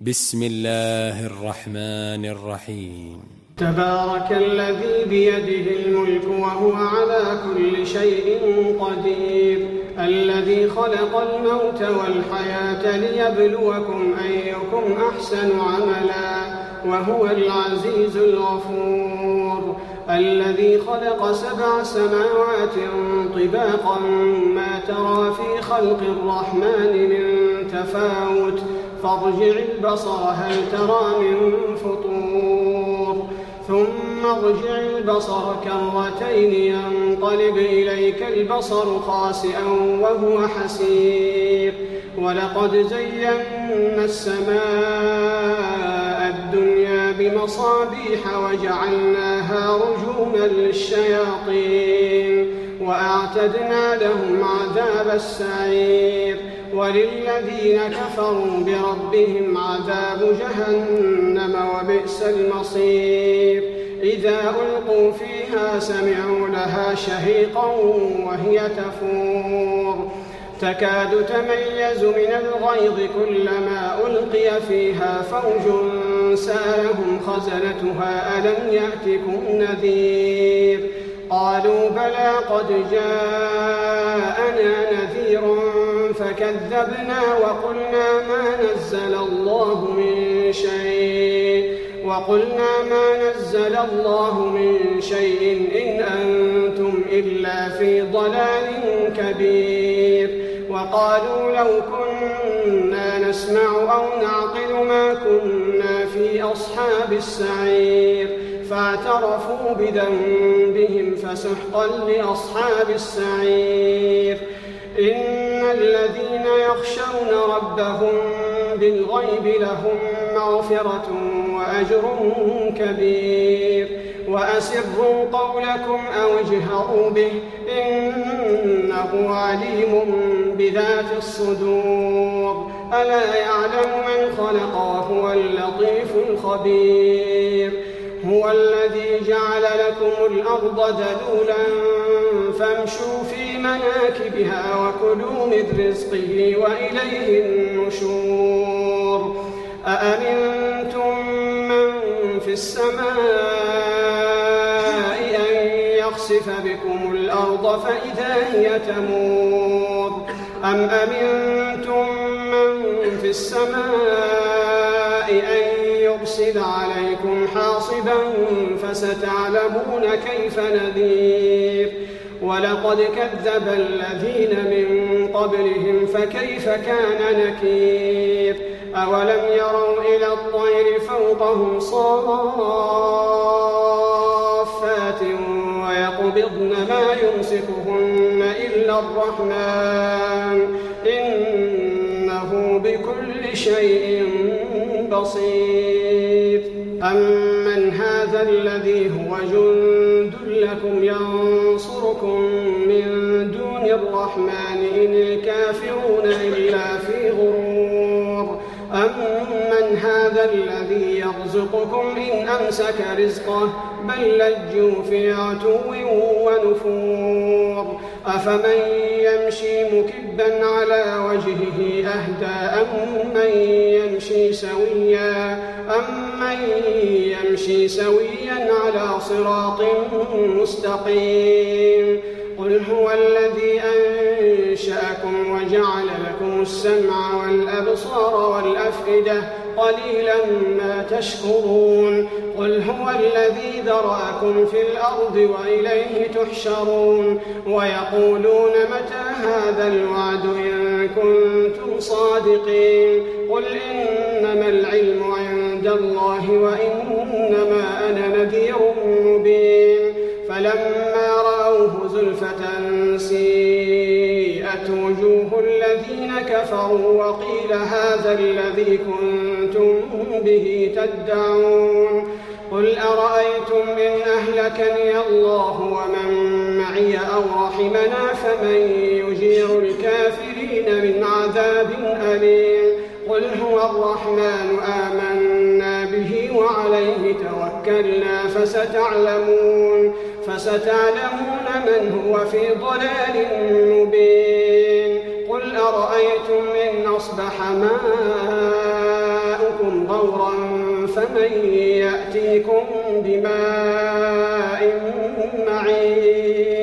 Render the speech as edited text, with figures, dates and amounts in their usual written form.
بسم الله الرحمن الرحيم. تبارك الذي بيده الملك وهو على كل شيء قدير، الذي خلق الموت والحياة ليبلوكم أيكم أحسن عملا وهو العزيز الغفور، الذي خلق 7 سماوات طباقا ما ترى في خلق الرحمن من تفاوت فارجع البصر هل ترى من فطور ثم ارجع البصر كرتين ينقلب إليك البصر خاسئا وهو حسير، ولقد زينا السماء الدنيا بمصابيح وجعلناها رجوما للشياطين وأعتدنا لهم عذاب السعير، وللذين كفروا بربهم عذاب جهنم وبئس المصير، إذا ألقوا فيها سمعوا لها شهيقا وهي تفور تكاد تميز من الغيظ كلما ألقي فيها فوج سألهم خزنتها ألم يأتكم نذير قالوا بلى قد جاءنا نذير فكذبنا وقلنا ما نزل الله من شيء إن أنتم إلا في ضلال كبير، وقالوا لو كنا نسمع أو نعقل ما كنا في أصحاب السعير فاعترفوا بذنبهم فسحقا لأصحاب السعير. إن الذين يخشون ربهم بالغيب لهم مغفرة وأجر كبير، وأسروا قولكم أو اجهروا به إنه عليم بذات الصدور، ألا يعلم من خلق وهو اللطيف الخبير. هو الذي جعل لكم الأرض ذلولا فامشوا في مناكبها وكلوا من رزقه وإليه النشور. أأمنتم من في السماء أن يخسف بكم الأرض فإذا هي تمور، أم أمنتم من في السماء أن يرسل عليكم حاصبا فستعلمون كيف نذير. ولقد كذب الذين من قبلهم فكيف كان نكير. أولم يروا إلى الطير فوقهم صافات ويقبضن ما يمسكهن إلا الرحمن إنه بكل شيء بصير. أمن هذا الذي هو جند لكم ينصركم من دون الرحمن إن الكافرون إلا في غرور. أمن هذا الذي يرزقكم إن أمسك رزقه بل لجوا في عتو ونفور. أفمن يمشي مكبا على وجهه أهدى أمن يمشي سويا على صراط مستقيم. قل هو الذي أنشأكم وجعل لكم السمع والأبصار والأفئدة قليلا ما تشكرون. قل هو الذي ذرأكم في الأرض وإليه تحشرون. ويقولون متى هذا الوعد إن كنتم صادقين. قل إنما العلم عند الله وإنما أنا نذير مبين. فلما رأوه زلفة سيئت وجوه الذين كفروا وقيل هذا الذي كنتم به تدعون. قل أرأيتم إن أهلكني الله ومن معي أو رحمنا فمن يجير الكافرين من عذاب أليم. قل هو الرحمن آمنا به وعليه توكلنا فستعلمون من هو في ضلال مبين. قل أرأيتم إن أصبح ماؤكم زادكم غورا فمن يأتيكم بماء معين